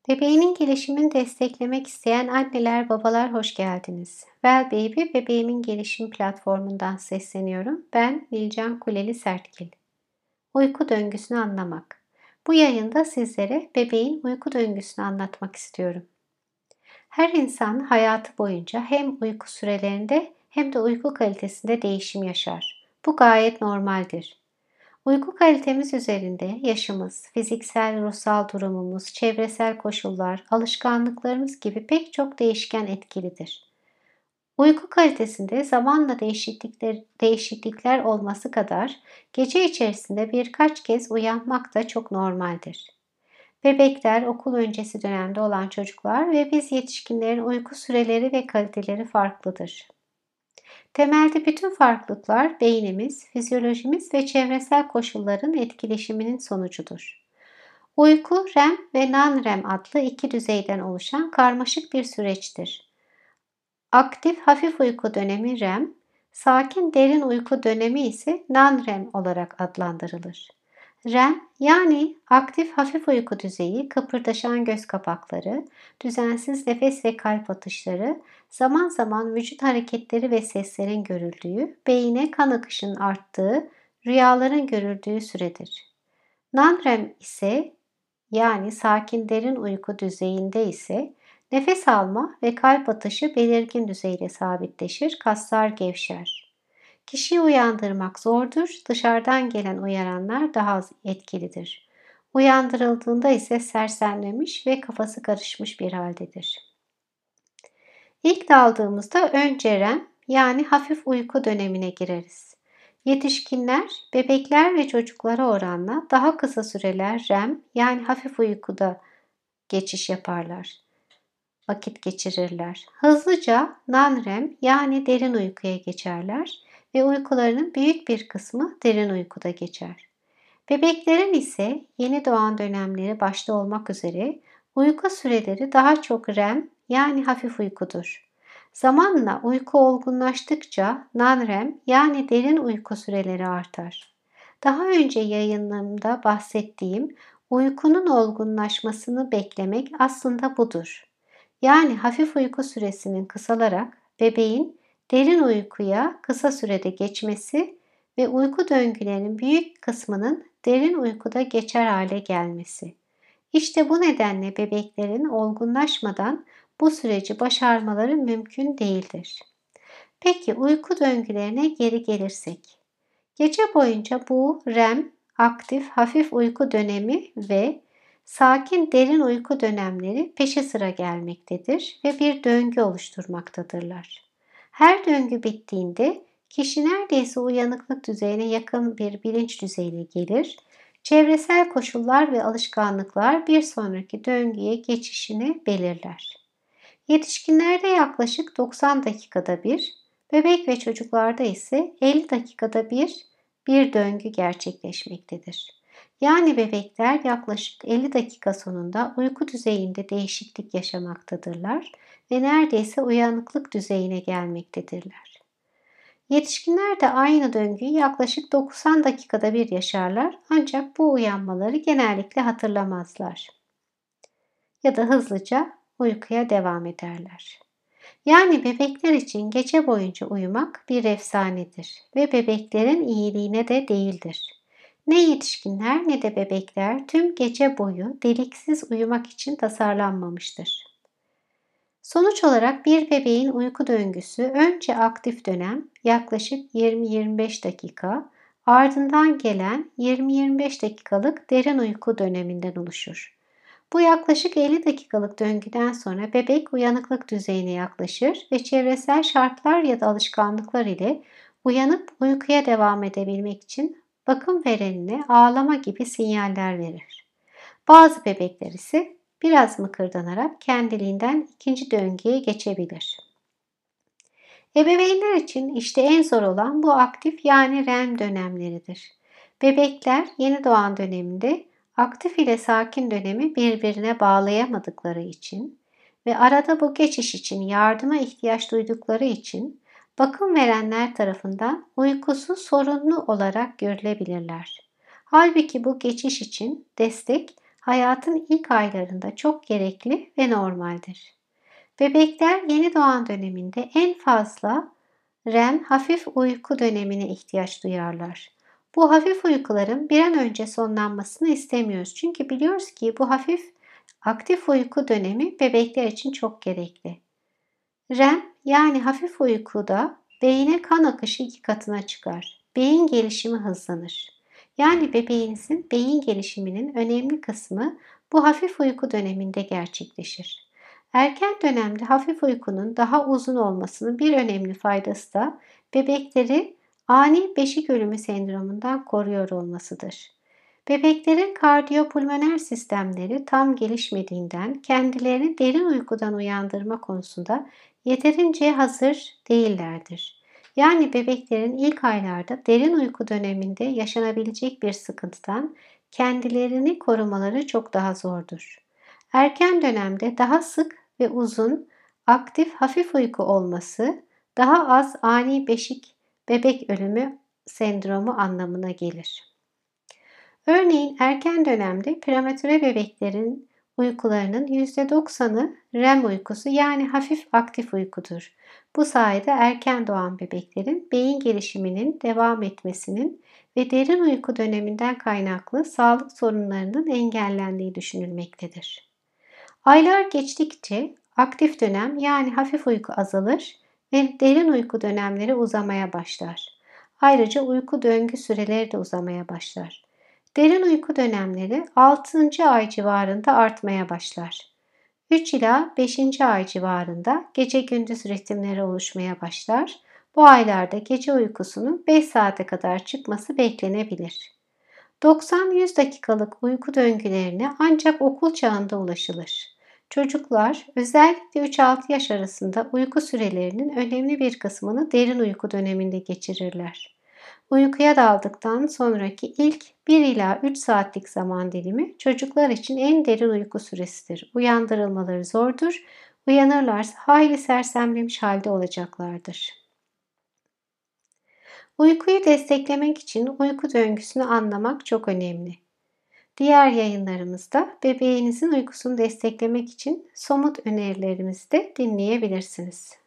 Bebeğinin gelişimini desteklemek isteyen anneler, babalar hoş geldiniz. Well Baby, bebeğimin gelişim platformundan sesleniyorum. Ben Nilcan Kuleli Sertkil. Uyku döngüsünü anlamak. Bu yayında sizlere bebeğin uyku döngüsünü anlatmak istiyorum. Her insan hayatı boyunca hem uyku sürelerinde hem de uyku kalitesinde değişim yaşar. Bu gayet normaldir. Uyku kalitemiz üzerinde yaşımız, fiziksel, ruhsal durumumuz, çevresel koşullar, alışkanlıklarımız gibi pek çok değişken etkilidir. Uyku kalitesinde zamanla değişiklikler olması kadar gece içerisinde birkaç kez uyanmak da çok normaldir. Bebekler, okul öncesi dönemde olan çocuklar ve biz yetişkinlerin uyku süreleri ve kaliteleri farklıdır. Temelde bütün farklılıklar beynimiz, fizyolojimiz ve çevresel koşulların etkileşiminin sonucudur. Uyku, REM ve non-REM adlı iki düzeyden oluşan karmaşık bir süreçtir. Aktif hafif uyku dönemi REM, sakin derin uyku dönemi ise non-REM olarak adlandırılır. REM yani aktif hafif uyku düzeyi, kıpırdaşan göz kapakları, düzensiz nefes ve kalp atışları, zaman zaman vücut hareketleri ve seslerin görüldüğü, beyine kan akışının arttığı, rüyaların görüldüğü süredir. Non-REM ise yani sakin derin uyku düzeyinde ise nefes alma ve kalp atışı belirgin düzeyde sabitleşir, kaslar gevşer. Kişiyi uyandırmak zordur, dışarıdan gelen uyaranlar daha az etkilidir. Uyandırıldığında ise sersemlemiş ve kafası karışmış bir haldedir. İlk daldığımızda önce REM yani hafif uyku dönemine gireriz. Yetişkinler, bebekler ve çocuklara oranla daha kısa süreler REM yani hafif uykuda geçiş yaparlar, vakit geçirirler. Hızlıca non-REM yani derin uykuya geçerler ve uykularının büyük bir kısmı derin uykuda geçer. Bebeklerin ise yeni doğan dönemleri başta olmak üzere uyku süreleri daha çok REM yani hafif uykudur. Zamanla uyku olgunlaştıkça non-REM yani derin uyku süreleri artar. Daha önce yayınlarımda bahsettiğim uykunun olgunlaşmasını beklemek aslında budur. Yani hafif uyku süresinin kısalarak bebeğin derin uykuya kısa sürede geçmesi ve uyku döngülerinin büyük kısmının derin uykuda geçer hale gelmesi. İşte bu nedenle bebeklerin olgunlaşmadan bu süreci başarmaları mümkün değildir. Peki uyku döngülerine geri gelirsek. Gece boyunca bu REM, aktif hafif uyku dönemi ve sakin derin uyku dönemleri peşi sıra gelmektedir ve bir döngü oluşturmaktadırlar. Her döngü bittiğinde kişi neredeyse uyanıklık düzeyine yakın bir bilinç düzeyine gelir. Çevresel koşullar ve alışkanlıklar bir sonraki döngüye geçişini belirler. Yetişkinlerde yaklaşık 90 dakikada bir, bebek ve çocuklarda ise 50 dakikada bir döngü gerçekleşmektedir. Yani bebekler yaklaşık 50 dakika sonunda uyku düzeyinde değişiklik yaşamaktadırlar ve neredeyse uyanıklık düzeyine gelmektedirler. Yetişkinler de aynı döngüyü yaklaşık 90 dakikada bir yaşarlar ancak bu uyanmaları genellikle hatırlamazlar ya da hızlıca uykuya devam ederler. Yani bebekler için gece boyunca uyumak bir efsanedir ve bebeklerin iyiliğine de değildir. Ne yetişkinler ne de bebekler tüm gece boyu deliksiz uyumak için tasarlanmamıştır. Sonuç olarak bir bebeğin uyku döngüsü önce aktif dönem yaklaşık 20-25 dakika, ardından gelen 20-25 dakikalık derin uyku döneminden oluşur. Bu yaklaşık 50 dakikalık döngüden sonra bebek uyanıklık düzeyine yaklaşır ve çevresel şartlar ya da alışkanlıklar ile uyanıp uykuya devam edebilmek için bakım verenine ağlama gibi sinyaller verir. Bazı bebekler ise biraz mıkırdanarak kendiliğinden ikinci döngüye geçebilir. Ebeveynler için işte en zor olan bu aktif yani REM dönemleridir. Bebekler yeni doğan döneminde aktif ile sakin dönemi birbirine bağlayamadıkları için ve arada bu geçiş için yardıma ihtiyaç duydukları için bakım verenler tarafından uykusu sorunlu olarak görülebilirler. Halbuki bu geçiş için destek hayatın ilk aylarında çok gerekli ve normaldir. Bebekler yeni doğan döneminde en fazla REM hafif uyku dönemine ihtiyaç duyarlar. Bu hafif uykuların bir an önce sonlanmasını istemiyoruz. Çünkü biliyoruz ki bu hafif aktif uyku dönemi bebekler için çok gerekli. REM yani hafif uykuda beyine kan akışı 2 katına çıkar. Beyin gelişimi hızlanır. Yani bebeğinizin beyin gelişiminin önemli kısmı bu hafif uyku döneminde gerçekleşir. Erken dönemde hafif uykunun daha uzun olmasının bir önemli faydası da bebekleri ani beşik ölümü sendromundan koruyor olmasıdır. Bebeklerin kardiyopulmoner sistemleri tam gelişmediğinden kendilerini derin uykudan uyandırma konusunda yeterince hazır değillerdir. Yani bebeklerin ilk aylarda derin uyku döneminde yaşanabilecek bir sıkıntıdan kendilerini korumaları çok daha zordur. Erken dönemde daha sık ve uzun, aktif hafif uyku olması daha az ani beşik bebek ölümü sendromu anlamına gelir. Örneğin erken dönemde prematüre bebeklerin uykularının %90'ı REM uykusu yani hafif aktif uykudur. Bu sayede erken doğan bebeklerin beyin gelişiminin devam etmesinin ve derin uyku döneminden kaynaklı sağlık sorunlarının engellendiği düşünülmektedir. Aylar geçtikçe aktif dönem yani hafif uyku azalır ve derin uyku dönemleri uzamaya başlar. Ayrıca uyku döngü süreleri de uzamaya başlar. Derin uyku dönemleri 6. ay civarında artmaya başlar. 3 ila 5. ay civarında gece gündüz ritimleri oluşmaya başlar. Bu aylarda gece uykusunun 5 saate kadar çıkması beklenebilir. 90-100 dakikalık uyku döngülerine ancak okul çağında ulaşılır. Çocuklar özellikle 3-6 yaş arasında uyku sürelerinin önemli bir kısmını derin uyku döneminde geçirirler. Uykuya daldıktan sonraki ilk 1 ila 3 saatlik zaman dilimi çocuklar için en derin uyku süresidir. Uyandırılmaları zordur. Uyanırlarsa hayli sersemlemiş halde olacaklardır. Uykuyu desteklemek için uyku döngüsünü anlamak çok önemli. Diğer yayınlarımızda bebeğinizin uykusunu desteklemek için somut önerilerimizi de dinleyebilirsiniz.